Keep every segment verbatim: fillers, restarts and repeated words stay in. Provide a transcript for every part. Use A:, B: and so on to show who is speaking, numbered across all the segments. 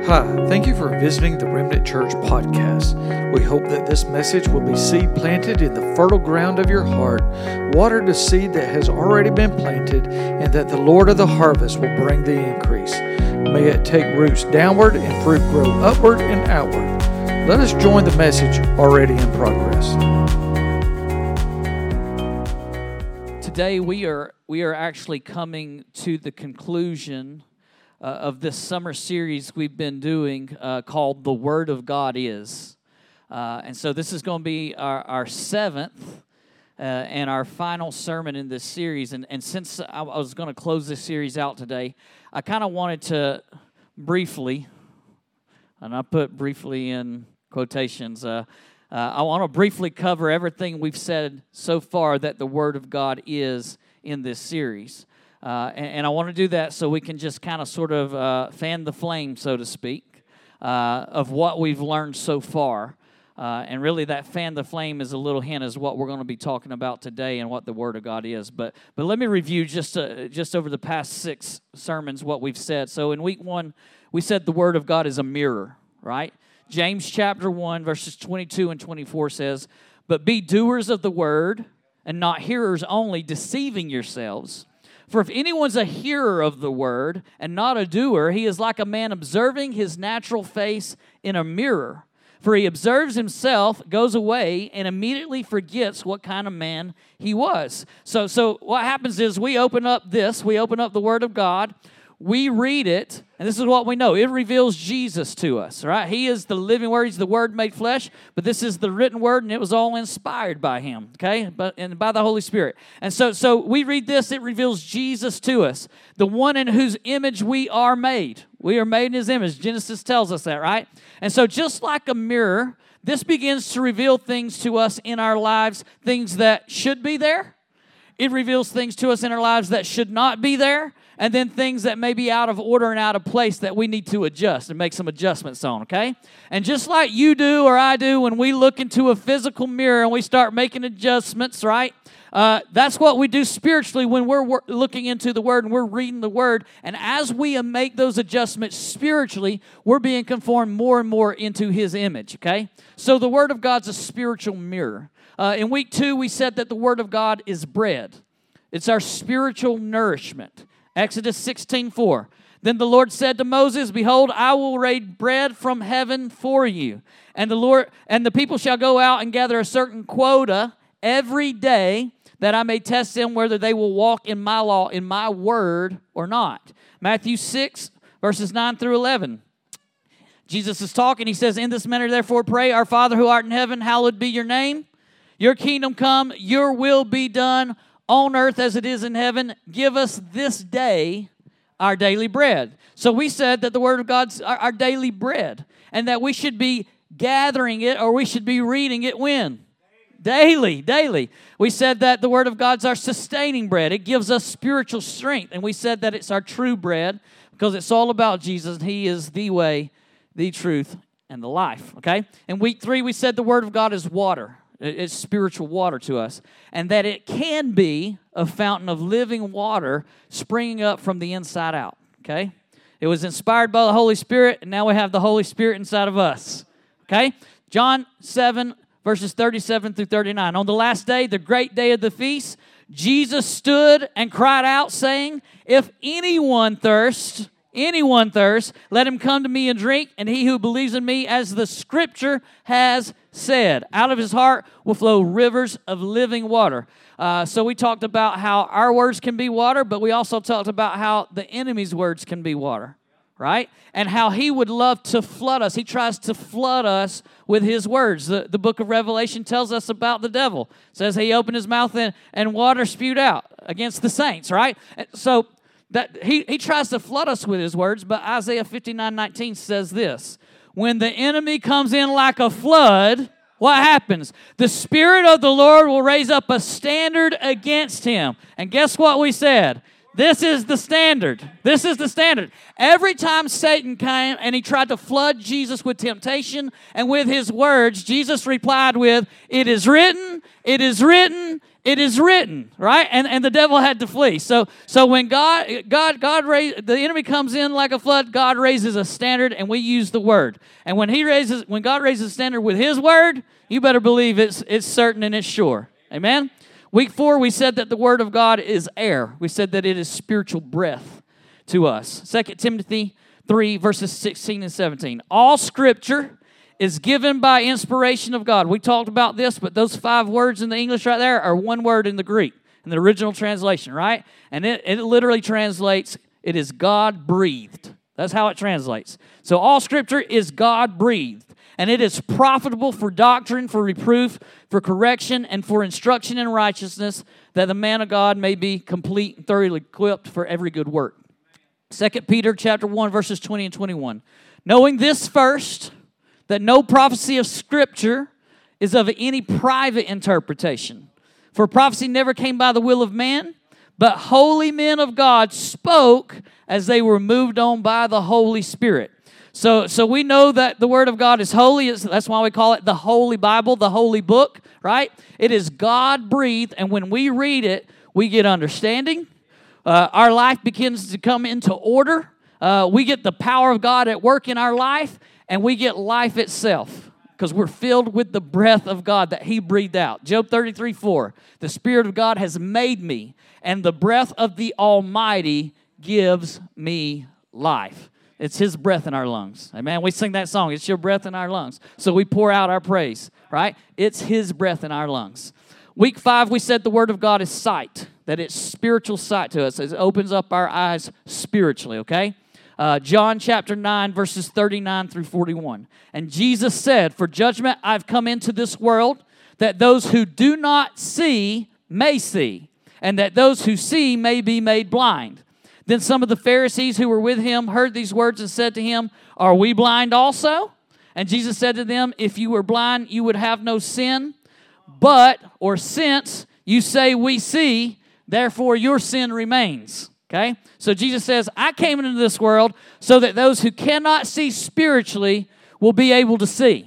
A: Hi, thank you for visiting the Remnant Church podcast. We hope that this message will be seed planted in the fertile ground of your heart, watered a seed that has already been planted, and that the Lord of the harvest will bring the increase. May it take roots downward and fruit grow upward and outward. Let us join the message already in progress.
B: Today we are we are actually coming to the conclusion Uh, of this summer series we've been doing uh, called The Word of God Is. Uh, and so this is going to be our, our seventh uh, and our final sermon in this series. And, and since I, I was going to close this series out today, I kind of wanted to briefly, and I put briefly in quotations, uh, uh, I want to briefly cover everything we've said so far that the Word of God is in this series. Uh, and, and I want to do that so we can just kind of sort of uh, fan the flame, so to speak, uh, of what we've learned so far. Uh, and really that fan the flame is a little hint as what we're going to be talking about today and what the Word of God is. But but let me review just uh, just over the past six sermons what we've said. So in week one, we said the Word of God is a mirror, right? James chapter one, verses twenty-two and twenty-four says, "But be doers of the Word and not hearers only, deceiving yourselves. For if anyone's a hearer of the word and not a doer, he is like a man observing his natural face in a mirror. For he observes himself, goes away, and immediately forgets what kind of man he was." So, so what happens is we open up this, we open up the Word of God, we read it, and this is what we know. It reveals Jesus to us, right? He is the living Word. He's the Word made flesh, but this is the written Word, and it was all inspired by Him, okay, but and by the Holy Spirit. And so, so we read this. It reveals Jesus to us, the one in whose image we are made. We are made in His image. Genesis tells us that, right? And so just like a mirror, this begins to reveal things to us in our lives, things that should be there. It reveals things to us in our lives that should not be there, and then things that may be out of order and out of place that we need to adjust and make some adjustments on, okay? And just like you do or I do when we look into a physical mirror and we start making adjustments, right? Uh, that's what we do spiritually when we're wor- looking into the Word and we're reading the Word. And as we make those adjustments spiritually, we're being conformed more and more into His image, okay? So the Word of God's a spiritual mirror. Uh, in week two, we said that the Word of God is bread. It's our spiritual nourishment. Exodus sixteen four. "Then the Lord said to Moses, Behold, I will rain bread from heaven for you. And the Lord and the people shall go out and gather a certain quota every day, that I may test them whether they will walk in my law, in my word, or not." Matthew six, verses nine through eleven. Jesus is talking. He says, "In this manner therefore pray, Our Father who art in heaven, hallowed be your name. Your kingdom come, your will be done on earth as it is in heaven. Give us this day our daily bread." So we said that the Word of God's our, our daily bread, and that we should be gathering it, or we should be reading it when? Daily, daily. We said that the Word of God's our sustaining bread. It gives us spiritual strength, and we said that it's our true bread because it's all about Jesus, and He is the way, the truth, and the life, okay? In week three, we said the Word of God is water. It's spiritual water to us, and that it can be a fountain of living water springing up from the inside out, okay? It was inspired by the Holy Spirit, and now we have the Holy Spirit inside of us, okay? John seven, verses thirty-seven through thirty-nine. "On the last day, the great day of the feast, Jesus stood and cried out, saying, If anyone thirst, anyone thirst, let him come to me and drink, and he who believes in me, as the Scripture has said, out of his heart will flow rivers of living water." Uh, so we talked about how our words can be water, but we also talked about how the enemy's words can be water, right? And how he would love to flood us. He tries to flood us with his words. The, the book of Revelation tells us about the devil. It says he opened his mouth and, and water spewed out against the saints, right? And so that he, he tries to flood us with his words, but Isaiah fifty-nine nineteen says this: "When the enemy comes in like a flood, what happens? The Spirit of the Lord will raise up a standard against him." And guess what we said? This is the standard. This is the standard. Every time Satan came and he tried to flood Jesus with temptation and with his words, Jesus replied with, "It is written, it is written, it is written," right? And and the devil had to flee. So so when God God God raised, the enemy comes in like a flood, God raises a standard and we use the word. And when he raises when God raises a standard with his word, you better believe it's it's certain and it's sure. Amen. Week four, we said that the Word of God is air. We said that it is spiritual breath to us. Second Timothy three, verses sixteen and seventeen. All Scripture is given by inspiration of God. We talked about this, but those five words in the English right there are one word in the Greek, in the original translation, right? And it, it literally translates, it is God-breathed. That's how it translates. So all Scripture is God-breathed. And it is profitable for doctrine, for reproof, for correction, and for instruction in righteousness, that the man of God may be complete and thoroughly equipped for every good work. Second Peter chapter one, verses twenty and twenty-one. Knowing this first, that no prophecy of Scripture is of any private interpretation. For prophecy never came by the will of man, but holy men of God spoke as they were moved on by the Holy Spirit. So, so we know that the Word of God is holy. It's, that's why we call it the Holy Bible, the Holy Book, right? It is God-breathed, and when we read it, we get understanding. Uh, our life begins to come into order. Uh, we get the power of God at work in our life, and we get life itself because we're filled with the breath of God that He breathed out. Job thirty-three four, the Spirit of God has made me, and the breath of the Almighty gives me life. It's His breath in our lungs. Amen. We sing that song, it's your breath in our lungs. So we pour out our praise, right? It's His breath in our lungs. Week five, we said the Word of God is sight, that it's spiritual sight to us. It opens up our eyes spiritually, okay? Uh, John chapter nine, verses thirty-nine through forty-one. And Jesus said, "For judgment I've come into this world, that those who do not see may see, and that those who see may be made blind." Then some of the Pharisees who were with him heard these words and said to him, "Are we blind also?" And Jesus said to them, "If you were blind, you would have no sin. But, or since, you say we see, therefore your sin remains." Okay? So Jesus says, I came into this world so that those who cannot see spiritually will be able to see.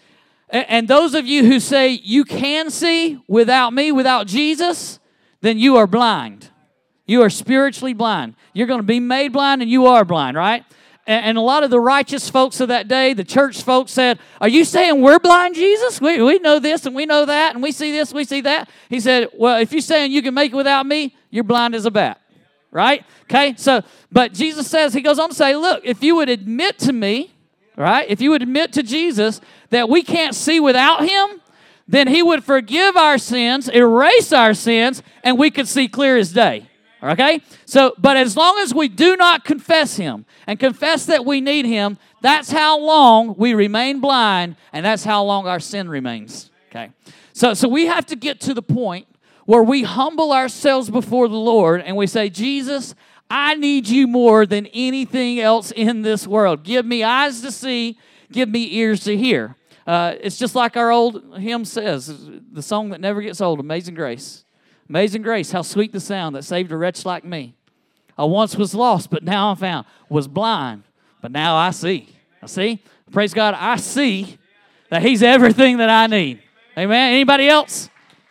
B: And those of you who say you can see without me, without Jesus, then you are blind. You are spiritually blind. You're going to be made blind, and you are blind, right? And a lot of the righteous folks of that day, the church folks said, "Are you saying we're blind, Jesus? We, we know this and we know that, and we see this, we see that." He said, "Well, if you're saying you can make it without me, you're blind as a bat." Right? Okay? So, but Jesus says, he goes on to say, look, if you would admit to me, right? If you would admit to Jesus that we can't see without Him, then He would forgive our sins, erase our sins, and we could see clear as day. Okay? So, but as long as we do not confess Him and confess that we need Him, that's how long we remain blind, and that's how long our sin remains. Okay? So, so we have to get to the point where we humble ourselves before the Lord and we say, Jesus, I need you more than anything else in this world. Give me eyes to see, give me ears to hear. Uh, it's just like our old hymn says, the song that never gets old, Amazing Grace. Amazing grace, how sweet the sound that saved a wretch like me. I once was lost, but now I'm found. Was blind, but now I see. I see. Praise God, I see that He's everything that I need. Amen. Anybody else?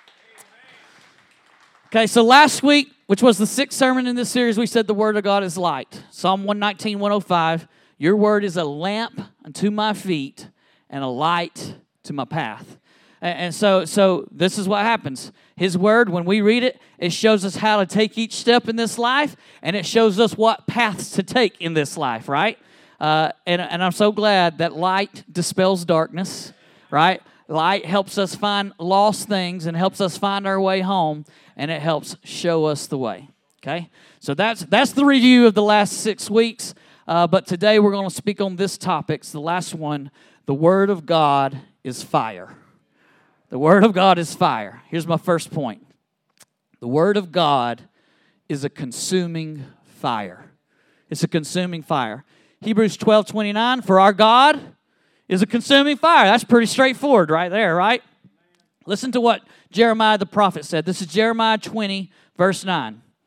B: Okay, so last week, which was the sixth sermon in this series, we said the Word of God is light. Psalm one nineteen, one oh five, your Word is a lamp unto my feet and a light to my path. And so, so this is what happens. His Word, when we read it, it shows us how to take each step in this life, and it shows us what paths to take in this life, right? Uh, and, and I'm so glad that light dispels darkness, right? Light helps us find lost things and helps us find our way home, and it helps show us the way, okay? So that's that's the review of the last six weeks, uh, but today we're going to speak on this topic. It's the last one. The Word of God is fire. The Word of God is fire. Here's my first point. The Word of God is a consuming fire. It's a consuming fire. Hebrews twelve twenty-nine, for our God is a consuming fire. That's pretty straightforward right there, right? Listen to what Jeremiah the prophet said. This is Jeremiah twenty, verse nine.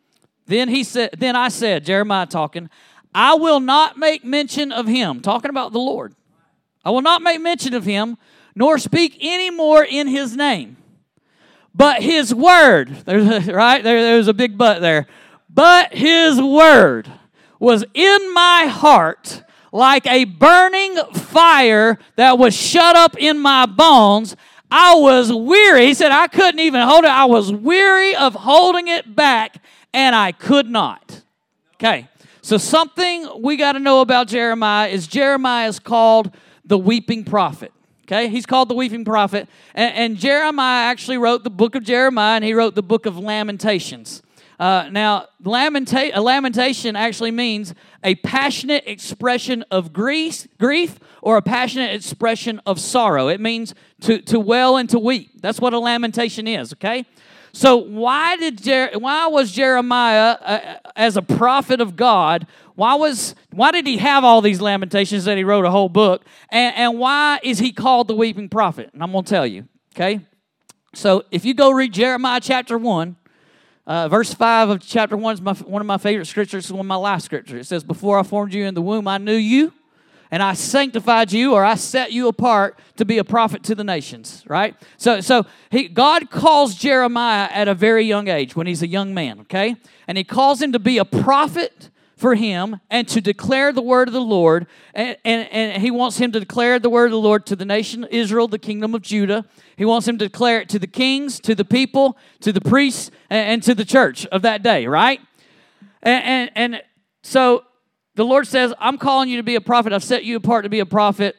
B: Then he said, then I said, Jeremiah talking, I will not make mention of him, talking about the Lord. I will not make mention of him, nor speak any more in his name. But his word, there's, right? There, there's a big but there. But his word was in my heart like a burning fire that was shut up in my bones. I was weary. He said, I couldn't even hold it. I was weary of holding it back, and I could not. Okay, so something we got to know about Jeremiah is Jeremiah is called the weeping prophet. Okay, he's called the weeping prophet. And, and Jeremiah actually wrote the book of Jeremiah, and he wrote the book of Lamentations. Uh, now, lamenta- a lamentation actually means a passionate expression of grief, grief or a passionate expression of sorrow. It means to, to wail and to weep. That's what a lamentation is, okay? So why did Jer- why was Jeremiah, uh, as a prophet of God, why was why did he have all these lamentations that he wrote a whole book? And, and why is he called the weeping prophet? And I'm going to tell you, okay? So if you go read Jeremiah chapter one, Uh, verse five of chapter one is my, one of my favorite scriptures. It's one of my last scriptures. It says, before I formed you in the womb, I knew you, and I sanctified you, or I set you apart to be a prophet to the nations, right? So so he, God calls Jeremiah at a very young age, when he's a young man, okay? And he calls him to be a prophet for him and to declare the word of the Lord. And, and, and he wants him to declare the word of the Lord to the nation of Israel, the kingdom of Judah. He wants him to declare it to the kings, to the people, to the priests, and, and to the church of that day, right? And, and, and so the Lord says, I'm calling you to be a prophet. I've set you apart to be a prophet.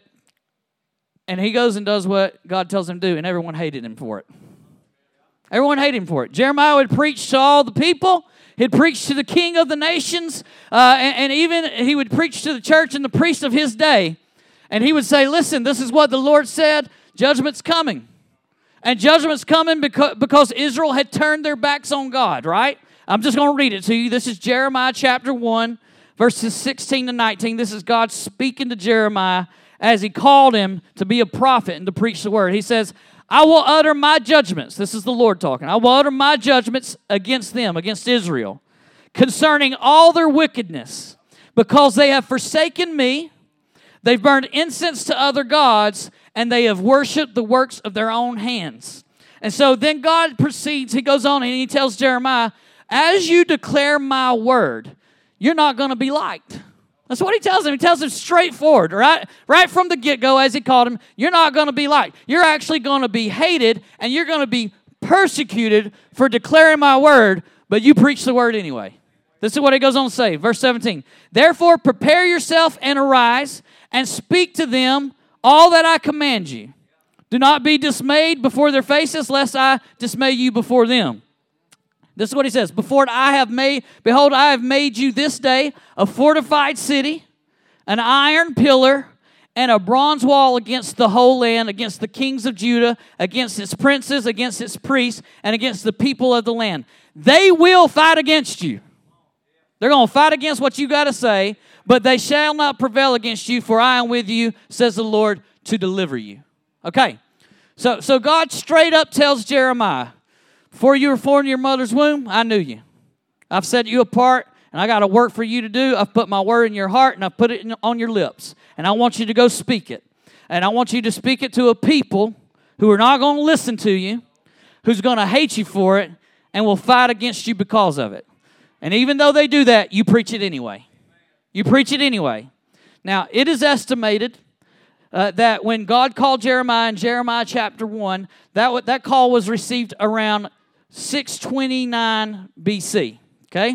B: And he goes and does what God tells him to do, and everyone hated him for it. Everyone hated him for it. Jeremiah would preach to all the people. He'd preach to the king of the nations, uh, and, and even he would preach to the church and the priests of his day. And he would say, listen, this is what the Lord said, judgment's coming. And judgment's coming because, because Israel had turned their backs on God, right? I'm just going to read it to you. This is Jeremiah chapter one, verses sixteen to nineteen. This is God speaking to Jeremiah as he called him to be a prophet and to preach the word. He says, I will utter my judgments. This is the Lord talking. I will utter my judgments against them, against Israel, concerning all their wickedness, because they have forsaken me, they've burned incense to other gods, and they have worshipped the works of their own hands. And so then God proceeds, he goes on and he tells Jeremiah, as you declare my word, you're not going to be liked. That's what he tells him. He tells him straightforward, right? Right from the get-go, as he called him, you're not going to be liked. You're actually going to be hated, and you're going to be persecuted for declaring my word, but you preach the word anyway. This is what he goes on to say, verse seventeen. Therefore, prepare yourself and arise, and speak to them all that I command you. Do not be dismayed before their faces, lest I dismay you before them. This is what he says. Before I have made, behold, I have made you this day a fortified city, an iron pillar, and a bronze wall against the whole land, against the kings of Judah, against its princes, against its priests, and against the people of the land. They will fight against you. They're going to fight against what you got to say, but they shall not prevail against you, for I am with you, says the Lord, to deliver you. Okay, so, so God straight up tells Jeremiah, before you were formed in your mother's womb, I knew you. I've set you apart, and I got a work for you to do. I've put my word in your heart, and I've put it in, on your lips. And I want you to go speak it. And I want you to speak it to a people who are not going to listen to you, who's going to hate you for it, and will fight against you because of it. And even though they do that, you preach it anyway. You preach it anyway. Now, it is estimated uh, that when God called Jeremiah in Jeremiah chapter one, that, that call was received around six twenty-nine B C, okay?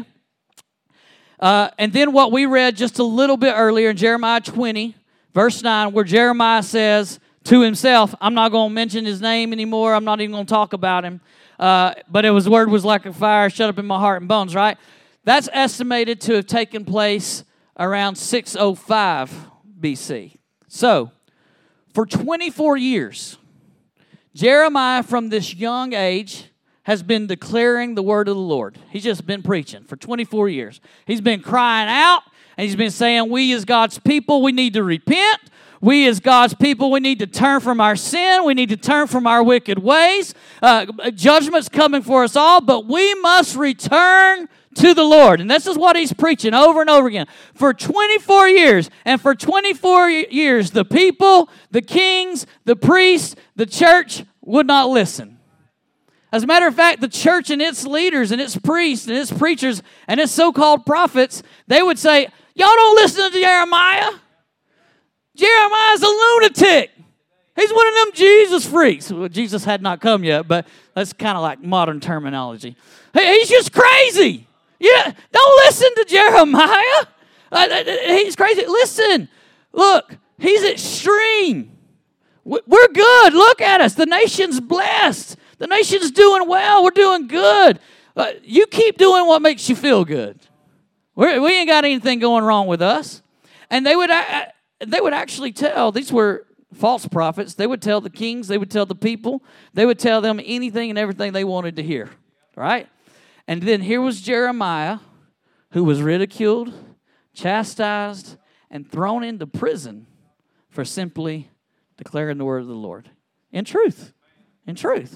B: Uh, and then what we read just a little bit earlier in Jeremiah twenty, verse nine, where Jeremiah says to himself, I'm not going to mention his name anymore. I'm not even going to talk about him. Uh, but it was word was like a fire shut up in my heart and bones, right? That's estimated to have taken place around six oh five B C. So, for twenty-four years, Jeremiah from this young age has been declaring the word of the Lord. He's just been preaching for twenty-four years. He's been crying out, and he's been saying, we as God's people, we need to repent. We as God's people, we need to turn from our sin. We need to turn from our wicked ways. Uh, judgment's coming for us all, but we must return to the Lord. And this is what he's preaching over and over again. For twenty-four years, and for twenty-four years, the people, the kings, the priests, the church would not listen. As a matter of fact, the church and its leaders and its priests and its preachers and its so-called prophets, they would say, y'all don't listen to Jeremiah. Jeremiah's a lunatic. He's one of them Jesus freaks. Well, Jesus had not come yet, but that's kind of like modern terminology. Hey, he's just crazy. Yeah, don't listen to Jeremiah. Uh, he's crazy. Listen, look, he's extreme. We're good. Look at us. The nation's blessed. The nation's doing well. We're doing good. Uh, you keep doing what makes you feel good. We're, we ain't got anything going wrong with us. And they would, uh, they would actually tell, these were false prophets. They would tell the kings, they would tell the people, they would tell them anything and everything they wanted to hear. Right? And then here was Jeremiah, who was ridiculed, chastised, and thrown into prison for simply declaring the word of the Lord. In truth. In truth.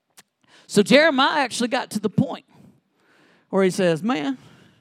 B: So Jeremiah actually got to the point where he says, man,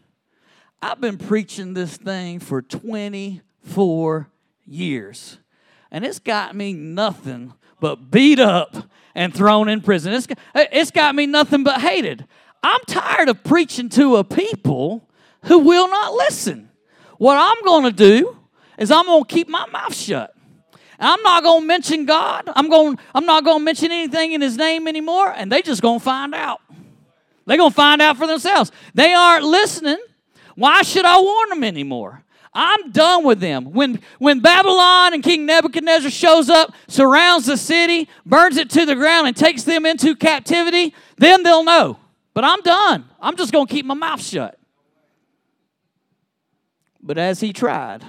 B: I've been preaching this thing for twenty-four years. And it's got me nothing but beat up and thrown in prison. It's, it's got me nothing but hated. I'm tired of preaching to a people who will not listen. What I'm going to do is I'm going to keep my mouth shut. I'm not going to mention God. I'm going. I'm not going to mention anything in His name anymore, and they just going to find out. They're going to find out for themselves. They aren't listening. Why should I warn them anymore? I'm done with them. When, when Babylon and King Nebuchadnezzar shows up, surrounds the city, burns it to the ground, and takes them into captivity, then they'll know. But I'm done. I'm just going to keep my mouth shut. But as he tried,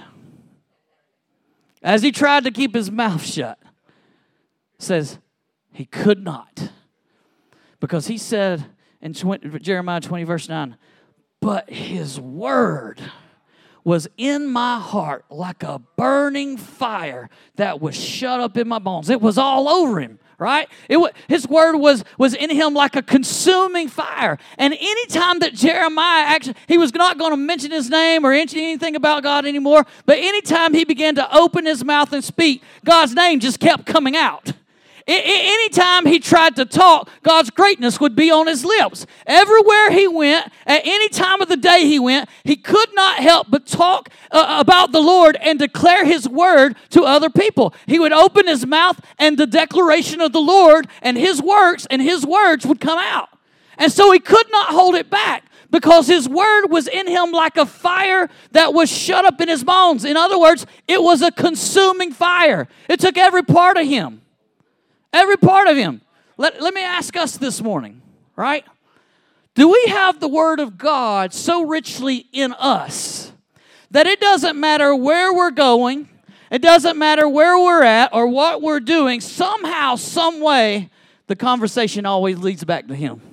B: as he tried to keep his mouth shut, says he could not. Because he said in Jeremiah twenty, verse nine, but his word was in my heart like a burning fire that was shut up in my bones. It was all over him, right? It was, his word was, was in him like a consuming fire. And anytime that Jeremiah actually, he was not going to mention his name or mention anything about God anymore, but anytime he began to open his mouth and speak, God's name just kept coming out. Anytime he tried to talk, God's greatness would be on his lips. Everywhere he went, at any time of the day he went, he could not help but talk uh, about the Lord and declare his word to other people. He would open his mouth and the declaration of the Lord and his works and his words would come out. And so he could not hold it back because his word was in him like a fire that was shut up in his bones. In other words, it was a consuming fire. It took every part of him. Every part of him. Let, let me ask us this morning, right? Do we have the Word of God so richly in us that it doesn't matter where we're going, it doesn't matter where we're at or what we're doing, somehow, some way, the conversation always leads back to Him?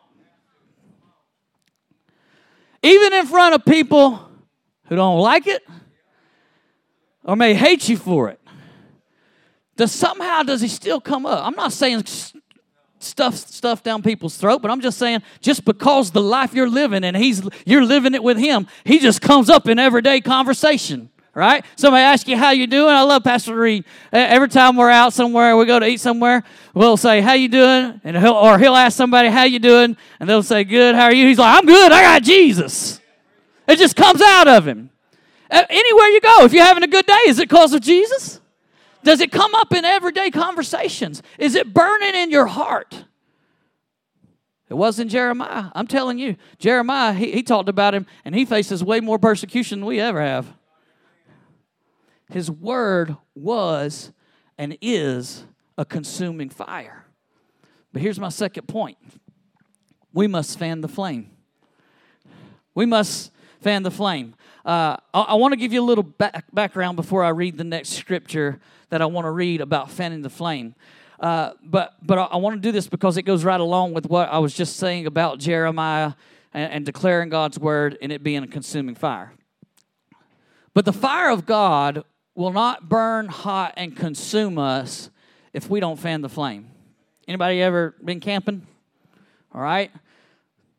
B: Even in front of people who don't like it or may hate you for it. Does somehow does he still come up? I'm not saying stuff stuff down people's throat, but I'm just saying just because the life you're living and he's you're living it with him, he just comes up in everyday conversation, right? Somebody asks you how you doing. I love Pastor Reed. Every time we're out somewhere, we go to eat somewhere, we'll say how you doing, and he'll or he'll ask somebody how you doing, and they'll say good. How are you? He's like, I'm good. I got Jesus. It just comes out of him. Anywhere you go, if you're having a good day, is it because of Jesus? Does it come up in everyday conversations? Is it burning in your heart? It wasn't Jeremiah. I'm telling you, Jeremiah, he, he talked about him, and he faces way more persecution than we ever have. His word was and is a consuming fire. But here's my second point. We must fan the flame. We must fan the flame. Uh, I, I want to give you a little back, background before I read the next scripture that I want to read about fanning the flame. Uh, but but I, I want to do this because it goes right along with what I was just saying about Jeremiah and, and declaring God's word and it being a consuming fire. But the fire of God will not burn hot and consume us if we don't fan the flame. Anybody ever been camping? All right.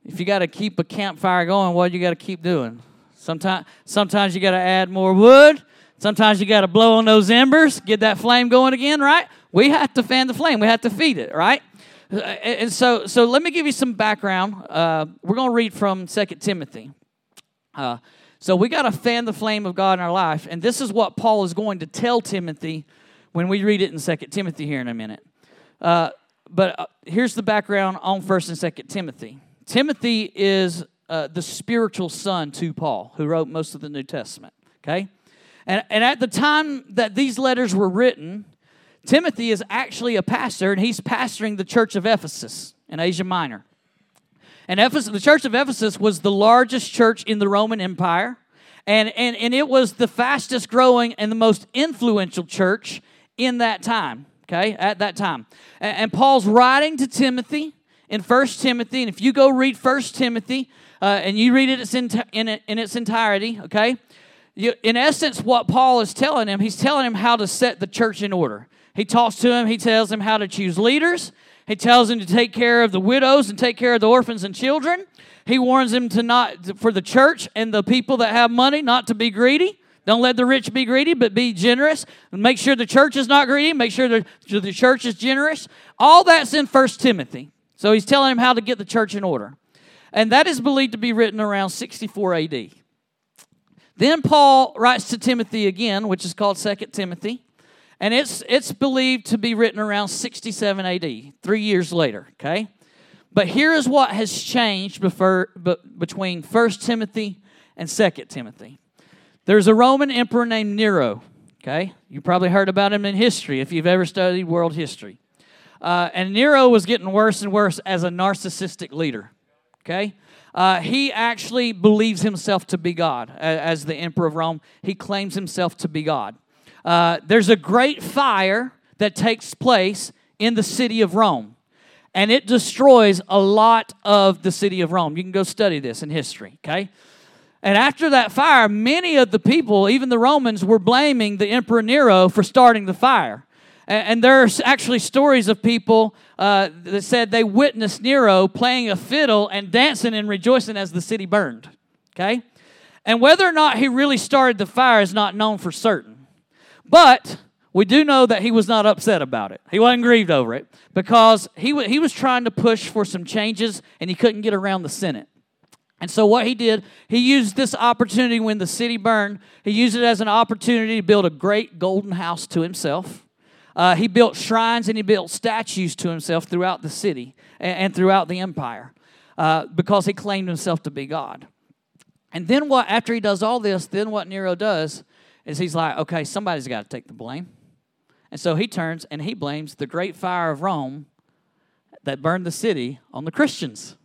B: if you got to keep a campfire going, what do you got to keep doing? Sometimes, sometimes you got to add more wood. Sometimes you got to blow on those embers, get that flame going again, right? We have to fan the flame. We have to feed it, right? And so, so let me give you some background. Uh, we're going to read from Second Timothy. Uh, so we got to fan the flame of God in our life, and this is what Paul is going to tell Timothy when we read it in Second Timothy here in a minute. Uh, but uh, here's the background on First and Second Timothy. Timothy is uh, the spiritual son to Paul, who wrote most of the New Testament, okay? And, and at the time that these letters were written, Timothy is actually a pastor, and he's pastoring the church of Ephesus in Asia Minor. And Ephesus, the church of Ephesus was the largest church in the Roman Empire, and, and, and it was the fastest growing and the most influential church in that time, okay, at that time. And, and Paul's writing to Timothy in First Timothy, and if you go read First Timothy, uh, and you read it in, in, in its entirety, okay, you, in essence, what Paul is telling him, he's telling him how to set the church in order. He talks to him, he tells him how to choose leaders. He tells him to take care of the widows and take care of the orphans and children. He warns him to not, for the church and the people that have money, not to be greedy. Don't let the rich be greedy, but be generous. Make sure the church is not greedy. Make sure the, the church is generous. All that's in First Timothy. So he's telling him how to get the church in order. And that is believed to be written around sixty-four A D. Then Paul writes to Timothy again, which is called Second Timothy. And it's it's believed to be written around sixty-seven A D, three years later, okay? But here is what has changed before, between First Timothy and Second Timothy. There's a Roman emperor named Nero, okay? You probably heard about him in history if you've ever studied world history. Uh, and Nero was getting worse and worse as a narcissistic leader, okay? Uh, he actually believes himself to be God. As the emperor of Rome, he claims himself to be God. Uh, there's a great fire that takes place in the city of Rome, and it destroys a lot of the city of Rome. You can go study this in history, okay? And after that fire, many of the people, even the Romans, were blaming the Emperor Nero for starting the fire. And, and there's actually stories of people uh, that said they witnessed Nero playing a fiddle and dancing and rejoicing as the city burned, okay? And whether or not he really started the fire is not known for certain. But we do know that he was not upset about it. He wasn't grieved over it because he, w- he was trying to push for some changes, and he couldn't get around the Senate. And so what he did, he used this opportunity when the city burned, he used it as an opportunity to build a great golden house to himself. Uh, he built shrines and he built statues to himself throughout the city and, and throughout the empire uh, because he claimed himself to be God. And then what? After he does all this, then what Nero does is he's like, okay, somebody's got to take the blame. And so he turns and he blames the great fire of Rome that burned the city on the Christians.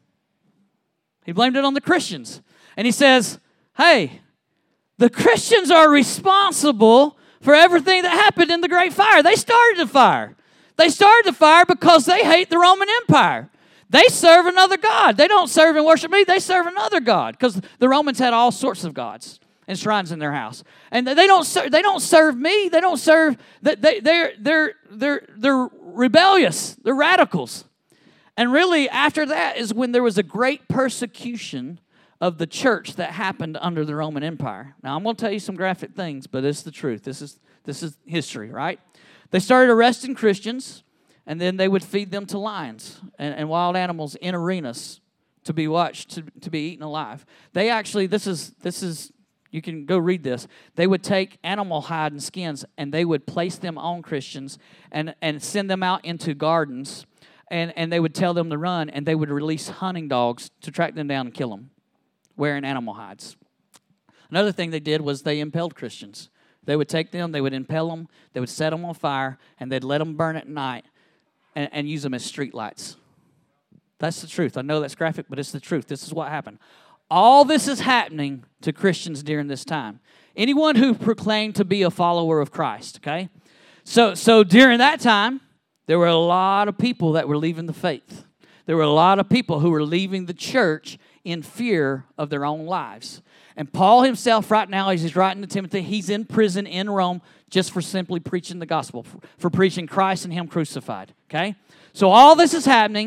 B: He blamed it on the Christians. And he says, hey, the Christians are responsible for everything that happened in the great fire. They started the fire. They started the fire because they hate the Roman Empire. They serve another god. They don't serve and worship me. They serve another god because the Romans had all sorts of gods and shrines in their house, and they don't serve. They don't serve me. They don't serve. They they're they're they're they're rebellious. They're radicals, and really after that is when there was a great persecution of the church that happened under the Roman Empire. Now I'm going to tell you some graphic things, but it's the truth. This is this is history, right? They started arresting Christians, and then they would feed them to lions and, and wild animals in arenas to be watched, to, to be eaten alive. They actually, this is this is. You can go read this. They would take animal hide and skins, and they would place them on Christians and, and send them out into gardens, and, and they would tell them to run, and they would release hunting dogs to track them down and kill them, wearing animal hides. Another thing they did was they impaled Christians. They would take them, they would impale them, they would set them on fire, and they'd let them burn at night and, and use them as street lights. That's the truth. I know that's graphic, but it's the truth. This is what happened. All this is happening to Christians during this time. Anyone who proclaimed to be a follower of Christ, okay? So, so during that time, there were a lot of people that were leaving the faith. There were a lot of people who were leaving the church in fear of their own lives. And Paul himself right now, as he's writing to Timothy, he's in prison in Rome just for simply preaching the gospel, for, for preaching Christ and Him crucified, okay? So all this is happening,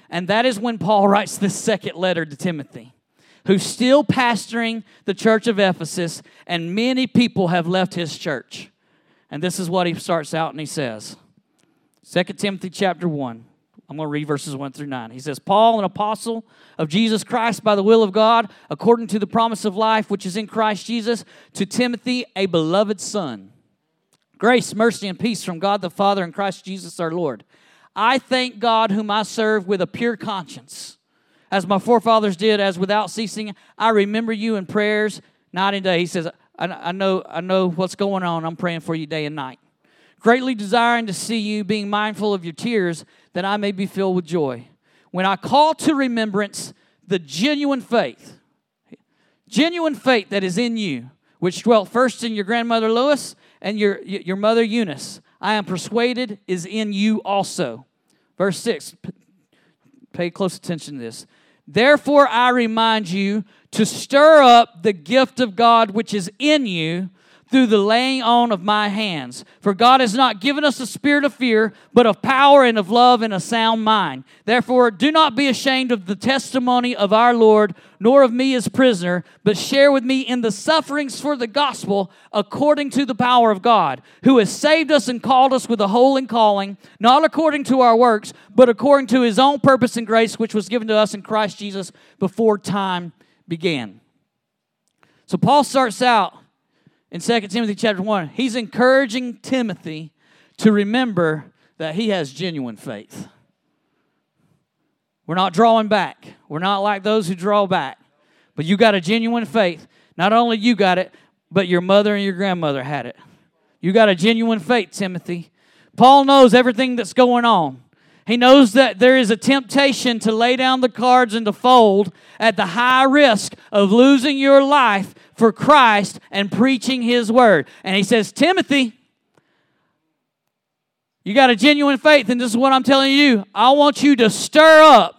B: And that is when Paul writes this second letter to Timothy, who's still pastoring the church of Ephesus, and many people have left his church. And this is what he starts out and he says. Second Timothy chapter one. I'm going to read verses one through nine. He says, Paul, an apostle of Jesus Christ by the will of God, according to the promise of life which is in Christ Jesus, to Timothy, a beloved son. Grace, mercy, and peace from God the Father and Christ Jesus our Lord. I thank God whom I serve with a pure conscience, as my forefathers did, as without ceasing I remember you in prayers night and day. He says, I, I know, I know what's going on. I'm praying for you day and night. Greatly desiring to see you, being mindful of your tears, that I may be filled with joy. When I call to remembrance the genuine faith, genuine faith that is in you, which dwelt first in your grandmother Lois and your, your mother Eunice, I am persuaded is in you also. Verse six, pay close attention to this. Therefore I remind you to stir up the gift of God which is in you through the laying on of my hands. For God has not given us a spirit of fear, but of power and of love and a sound mind. Therefore, do not be ashamed of the testimony of our Lord, nor of me as prisoner, but share with me in the sufferings for the gospel according to the power of God, who has saved us and called us with a holy calling, not according to our works, but according to his own purpose and grace, which was given to us in Christ Jesus before time began. So Paul starts out in Second Timothy chapter one, he's encouraging Timothy to remember that he has genuine faith. We're not drawing back. We're not like those who draw back. But you got a genuine faith. Not only you got it, but your mother and your grandmother had it. You got a genuine faith, Timothy. Paul knows everything that's going on. He knows that there is a temptation to lay down the cards and to fold at the high risk of losing your life for Christ and preaching his word. And he says, Timothy, you got a genuine faith, and this is what I'm telling you. I want you to stir up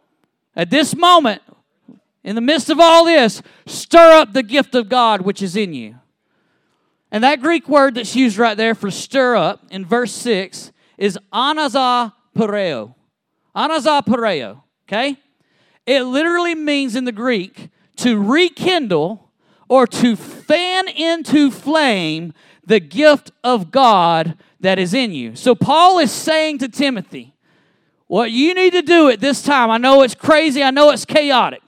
B: at this moment, in the midst of all this, stir up the gift of God which is in you. And that Greek word that's used right there for stir up in verse six is anaza pareo. Anaza pareo, okay? It literally means in the Greek to rekindle or to fan into flame the gift of God that is in you. So Paul is saying to Timothy, what you need to do at this time, I know it's crazy, I know it's chaotic,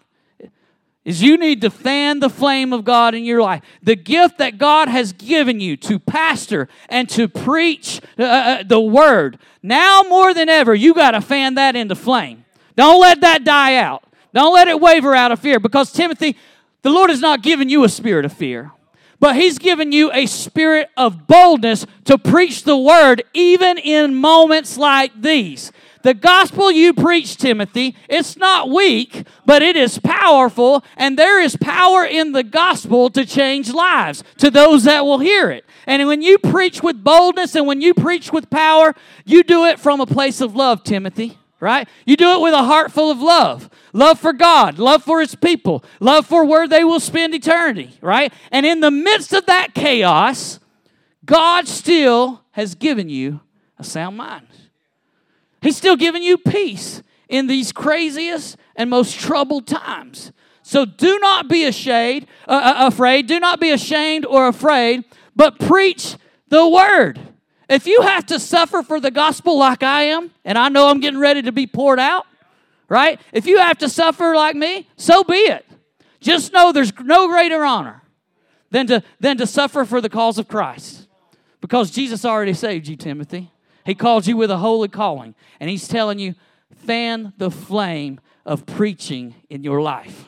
B: is you need to fan the flame of God in your life. The gift that God has given you to pastor and to preach uh, the word. Now more than ever, you got to fan that into flame. Don't let that die out. Don't let it waver out of fear, because Timothy, the Lord has not given you a spirit of fear, but he's given you a spirit of boldness to preach the word even in moments like these. The gospel you preach, Timothy, it's not weak, but it is powerful, and there is power in the gospel to change lives to those that will hear it. And when you preach with boldness and when you preach with power, you do it from a place of love, Timothy. Right? You do it with a heart full of love. Love for God, love for his people, love for where they will spend eternity, right? And in the midst of that chaos, God still has given you a sound mind. He's still giving you peace in these craziest and most troubled times. So do not be ashamed, uh, afraid, do not be ashamed or afraid, but preach the word. If you have to suffer for the gospel like I am, and I know I'm getting ready to be poured out, right? If you have to suffer like me, so be it. Just know there's no greater honor than to, than to suffer for the cause of Christ. Because Jesus already saved you, Timothy. He called you with a holy calling. And he's telling you, fan the flame of preaching in your life.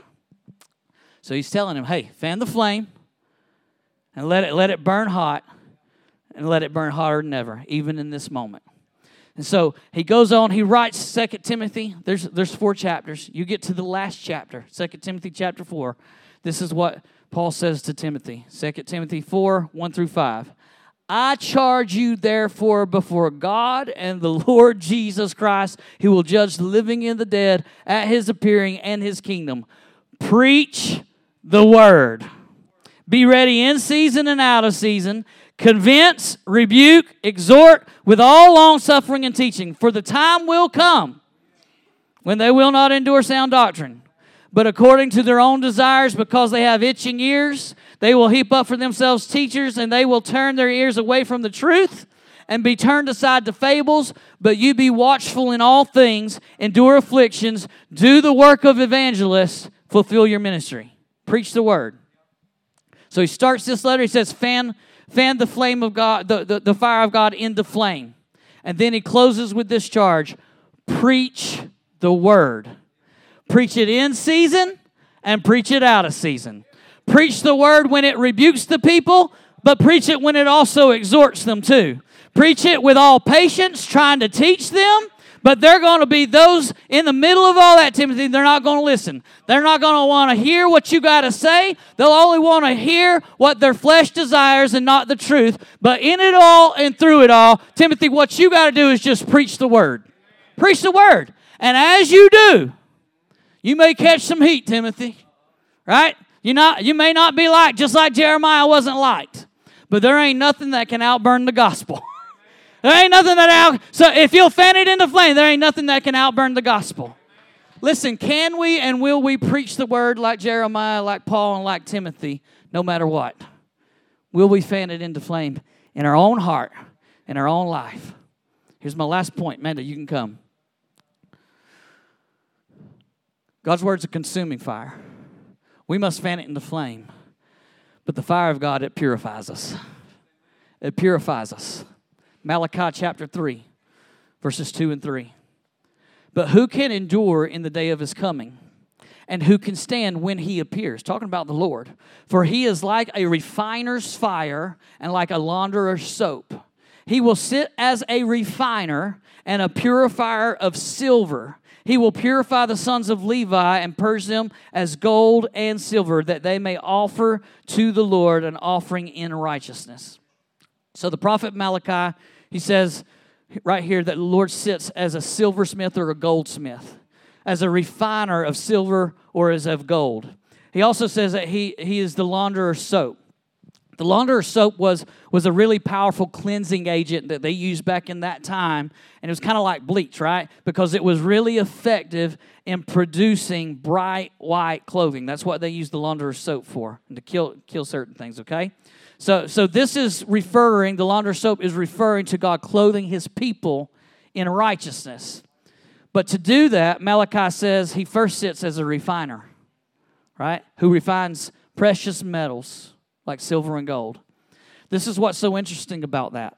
B: So he's telling him, hey, fan the flame and let it, let it burn hot. And let it burn hotter than ever, even in this moment. And so he goes on, he writes Second Timothy. There's, there's four chapters. You get to the last chapter, Second Timothy chapter four. This is what Paul says to Timothy. Second Timothy four, one through five. I charge you therefore before God and the Lord Jesus Christ, who will judge the living and the dead at his appearing and his kingdom. Preach the word. Be ready in season and out of season. Convince, rebuke, exhort with all long suffering and teaching. For the time will come when they will not endure sound doctrine, but according to their own desires, because they have itching ears, they will heap up for themselves teachers, and they will turn their ears away from the truth and be turned aside to fables. But you be watchful in all things, endure afflictions, do the work of evangelists, fulfill your ministry. Preach the word. So he starts this letter. He says, fan, fan the flame of God, the, the, the fire of God into flame. And then he closes with this charge, preach the word. Preach it in season and preach it out of season. Preach the word when it rebukes the people, but preach it when it also exhorts them too. Preach it with all patience, trying to teach them, but they're going to be those in the middle of all that, Timothy, they're not going to listen. They're not going to want to hear what you got to say. They'll only want to hear what their flesh desires and not the truth. But in it all and through it all, Timothy, what you got to do is just preach the word. Preach the word. And as you do, you may catch some heat, Timothy. Right? You not you may not be liked, just like Jeremiah wasn't liked. But there ain't nothing that can outburn the gospel. There ain't nothing that out. So if you'll fan it into flame, there ain't nothing that can outburn the gospel. Listen, can we and will we preach the word like Jeremiah, like Paul, and like Timothy, no matter what? Will we fan it into flame in our own heart, in our own life? Here's my last point. Amanda, you can come. God's word's a consuming fire. We must fan it into flame. But the fire of God, it purifies us. It purifies us. Malachi chapter three, verses two and three. But who can endure in the day of his coming? And who can stand when he appears? Talking about the Lord. For he is like a refiner's fire and like a launderer's soap. He will sit as a refiner and a purifier of silver. He will purify the sons of Levi and purge them as gold and silver, that they may offer to the Lord an offering in righteousness. So the prophet Malachi, he says right here that the Lord sits as a silversmith or a goldsmith, as a refiner of silver or as of gold. He also says that he, he is the launderer's soap. The launderer's soap was, was a really powerful cleansing agent that they used back in that time. And it was kind of like bleach, right? Because it was really effective in producing bright white clothing. That's what they used the launderer's soap for, and to kill, kill certain things, okay? So, so this is referring, the launderer's soap is referring to God clothing his people in righteousness. But to do that, Malachi says he first sits as a refiner, right? Who refines precious metals like silver and gold. This is what's so interesting about that.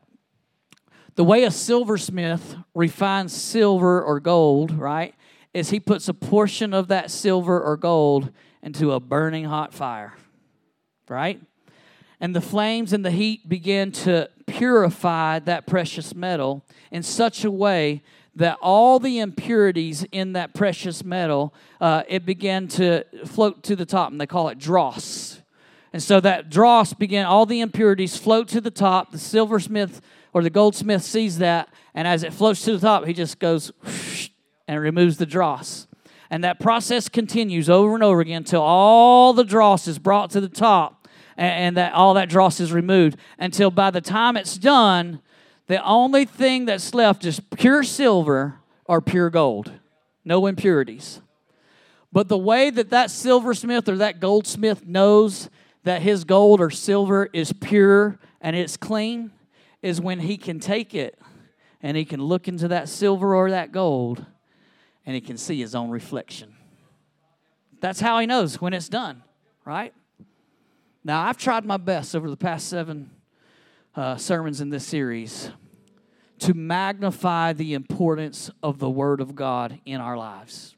B: The way a silversmith refines silver or gold, right, is he puts a portion of that silver or gold into a burning hot fire, right? And the flames and the heat begin to purify that precious metal in such a way that all the impurities in that precious metal, uh, it began to float to the top, and they call it dross. And so that dross began, all the impurities float to the top. The silversmith or the goldsmith sees that, and as it floats to the top, he just goes whoosh, and removes the dross. And that process continues over and over again until all the dross is brought to the top, and, and that all that dross is removed. Until by the time it's done, the only thing that's left is pure silver or pure gold. No impurities. But the way that that silversmith or that goldsmith knows that his gold or silver is pure and it's clean is when he can take it and he can look into that silver or that gold and he can see his own reflection. That's how he knows when it's done, right? Now, I've tried my best over the past seven uh, sermons in this series to magnify the importance of the Word of God in our lives.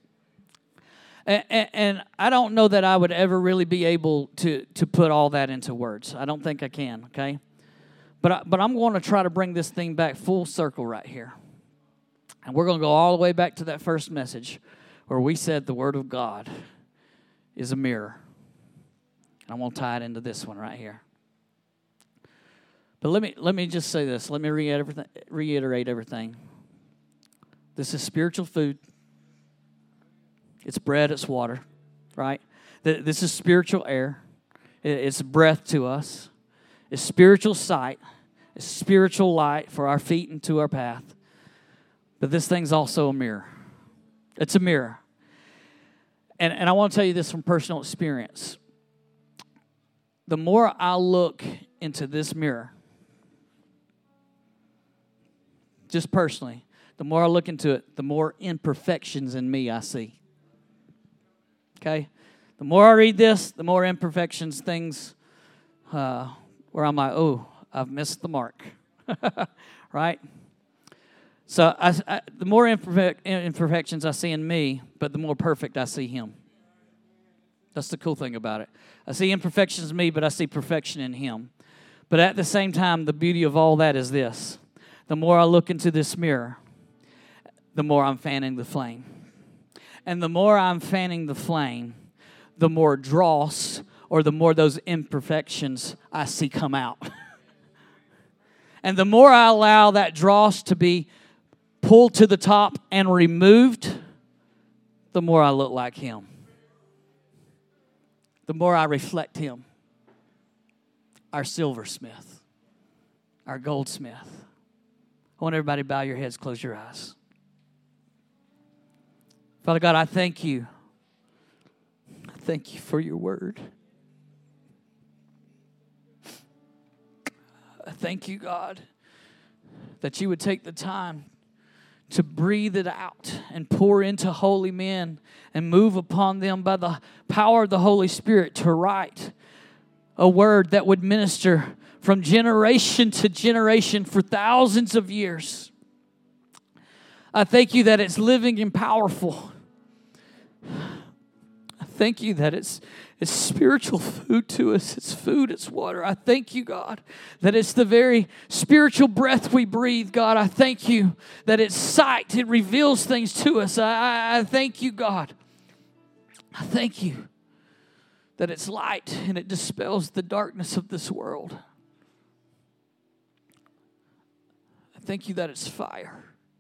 B: And, and, and I don't know that I would ever really be able to, to put all that into words. I don't think I can, okay? But, I, but I'm going to try to bring this thing back full circle right here. And we're going to go all the way back to that first message where we said the Word of God is a mirror. And I'm going to tie it into this one right here. But let me let me just say this. Let me reiterate everything. Reiterate everything. This is spiritual food. It's bread, it's water, right? This is spiritual air. It's breath to us. It's spiritual sight. It's spiritual light for our feet and to our path. But this thing's also a mirror. It's a mirror. And, and I want to tell you this from personal experience. The more I look into this mirror, just personally, the more I look into it, the more imperfections in me I see. Okay? The more I read this, the more imperfections, things uh, where I'm like, oh, I've missed the mark. Right? So I, I, the more imperfect, imperfections I see in me, but the more perfect I see Him. That's the cool thing about it. I see imperfections in me, but I see perfection in Him. But at the same time, the beauty of all that is this. The more I look into this mirror, the more I'm fanning the flame. And the more I'm fanning the flame, the more dross or the more those imperfections I see come out. And the more I allow that dross to be pulled to the top and removed, the more I look like Him. The more I reflect Him. Our silversmith. Our goldsmith. I want everybody to bow your heads, close your eyes. Father God, I thank you. I thank you for your word. I thank you, God, that you would take the time to breathe it out and pour into holy men and move upon them by the power of the Holy Spirit to write a word that would minister from generation to generation for thousands of years. I thank you that it's living and powerful. I thank you that it's it's spiritual food to us. It's food, it's water. I thank you, God, that it's the very spiritual breath we breathe, God. I thank you that it's sight. It reveals things to us. I, I, I thank you, God. I thank you that it's light and it dispels the darkness of this world. I thank you that it's fire.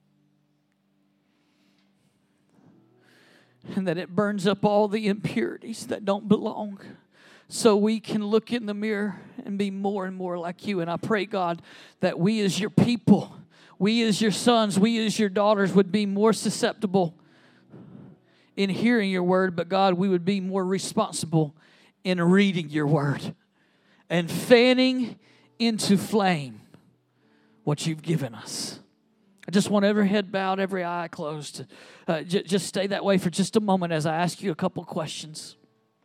B: And that it burns up all the impurities that don't belong. So we can look in the mirror and be more and more like you. And I pray, God, that we as your people, we as your sons, we as your daughters would be more susceptible in hearing your word. But God, we would be more responsible in reading your word and fanning into flame what you've given us. I just want every head bowed, every eye closed. Uh, j- just stay that way for just a moment as I ask you a couple questions.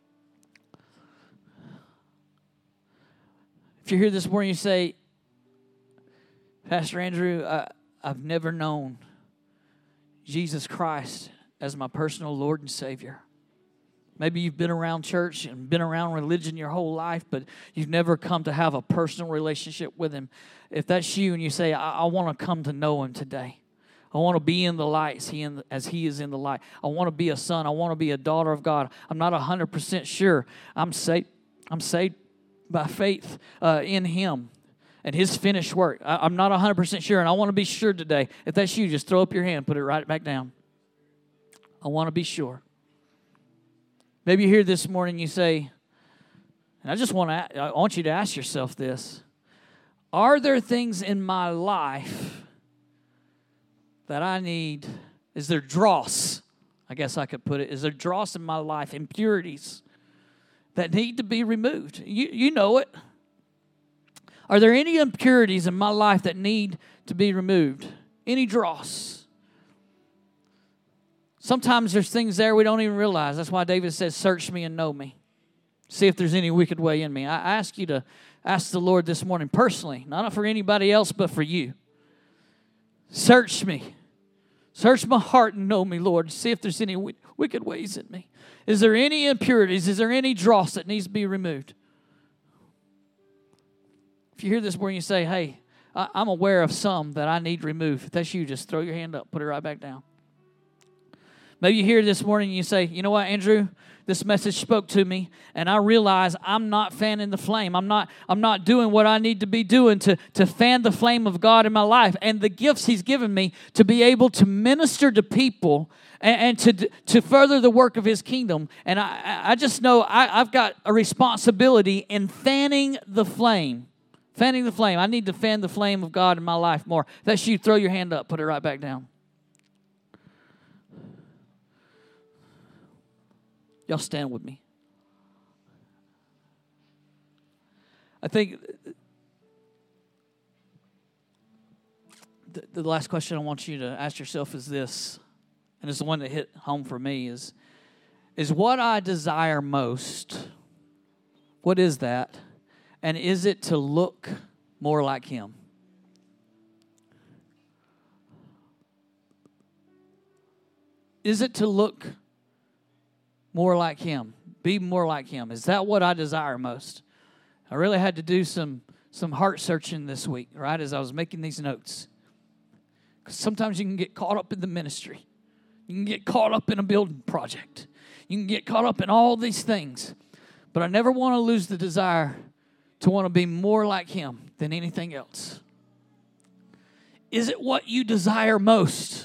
B: If you're here this morning, you say, Pastor Andrew, I, I've never known Jesus Christ as my personal Lord and Savior. Maybe you've been around church and been around religion your whole life, but you've never come to have a personal relationship with Him. If that's you and you say, I, I want to come to know Him today. I want to be in the light as he, in the, as he is in the light. I want to be a son. I want to be a daughter of God. I'm not one hundred percent sure. I'm saved, I'm saved by faith uh, in Him and His finished work. I, I'm not one hundred percent sure, and I want to be sure today. If that's you, just throw up your hand, put it right back down. I want to be sure. Maybe you're here this morning, you say, and I just want to, I want you to ask yourself this. Are there things in my life that I need, is there dross, I guess I could put it, is there dross in my life, impurities that need to be removed? You, you know it. Are there any impurities in my life that need to be removed? Any dross? Sometimes there's things there we don't even realize. That's why David says, search me and know me. See if there's any wicked way in me. I ask you to ask the Lord this morning personally, not for anybody else, but for you. Search me. Search my heart and know me, Lord. See if there's any w- wicked ways in me. Is there any impurities? Is there any dross that needs to be removed? If you hear this morning, you say, hey, I- I'm aware of some that I need removed. If that's you, just throw your hand up. Put it right back down. Maybe you hear this morning and you say, you know what, Andrew? This message spoke to me, and I realize I'm not fanning the flame. I'm not, I'm not doing what I need to be doing to, to fan the flame of God in my life and the gifts He's given me to be able to minister to people and, and to, to further the work of His kingdom. And I, I just know I, I've got a responsibility in fanning the flame. Fanning the flame. I need to fan the flame of God in my life more. If that's you, throw your hand up. Put it right back down. Y'all stand with me. I think the, the last question I want you to ask yourself is this, and it's the one that hit home for me, is, is what I desire most, what is that? And is it to look more like Him? Is it to look more like Him? Be more like Him? Is that what I desire most? I really had to do some, some heart searching this week, right, as I was making these notes. Because sometimes you can get caught up in the ministry. You can get caught up in a building project. You can get caught up in all these things. But I never want to lose the desire to want to be more like Him than anything else. Is it what you desire most?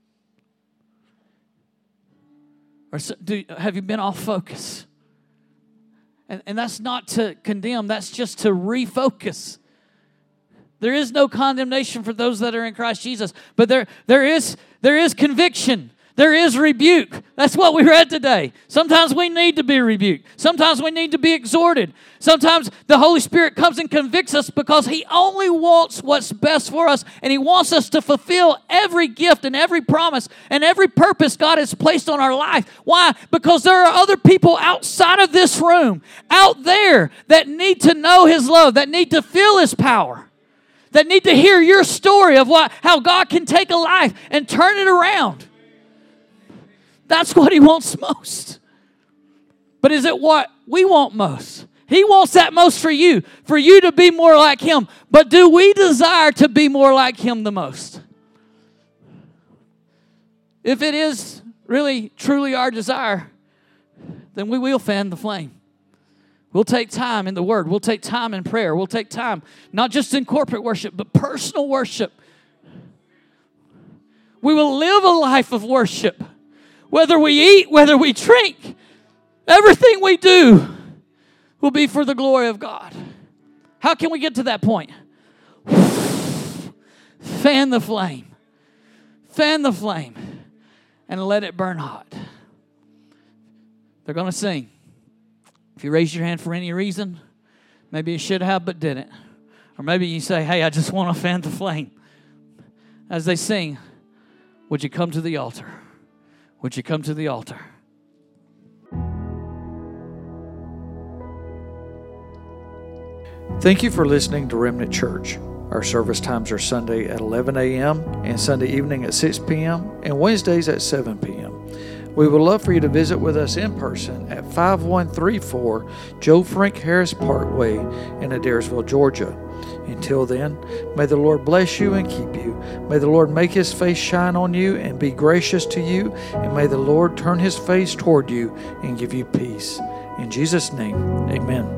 B: Or do, have you been off focus? And, and that's not to condemn, that's just to refocus. There is no condemnation for those that are in Christ Jesus, but there, there is, there is conviction. There is rebuke. That's what we read today. Sometimes we need to be rebuked. Sometimes we need to be exhorted. Sometimes the Holy Spirit comes and convicts us because He only wants what's best for us, and He wants us to fulfill every gift and every promise and every purpose God has placed on our life. Why? Because there are other people outside of this room, out there, that need to know His love, that need to feel His power, that need to hear your story of what, how God can take a life and turn it around. That's what He wants most. But is it what we want most? He wants that most for you, for you to be more like Him. But do we desire to be more like Him the most? If it is really, truly our desire, then we will fan the flame. We'll take time in the Word. We'll take time in prayer. We'll take time, not just in corporate worship, but personal worship. We will live a life of worship. Whether we eat, whether we drink, everything we do will be for the glory of God. How can we get to that point? Fan the flame. Fan the flame and let it burn hot. They're going to sing. If you raise your hand for any reason, maybe you should have but didn't. Or maybe you say, hey, I just want to fan the flame. As they sing, would you come to the altar? Would you come to the altar?
A: Thank you for listening to Remnant Church. Our service times are Sunday at eleven a.m. and Sunday evening at six p.m. and Wednesdays at seven p.m. We would love for you to visit with us in person at five one three four Joe Frank Harris Parkway in Adairsville, Georgia. Until then, may the Lord bless you and keep you. May the Lord make His face shine on you and be gracious to you. And may the Lord turn His face toward you and give you peace. In Jesus' name, amen.